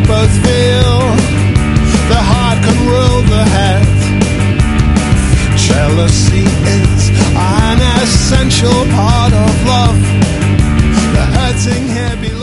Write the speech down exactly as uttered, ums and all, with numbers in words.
both feel the heart can rule the head. Jealousy is an essential part of love. The hurting here belongs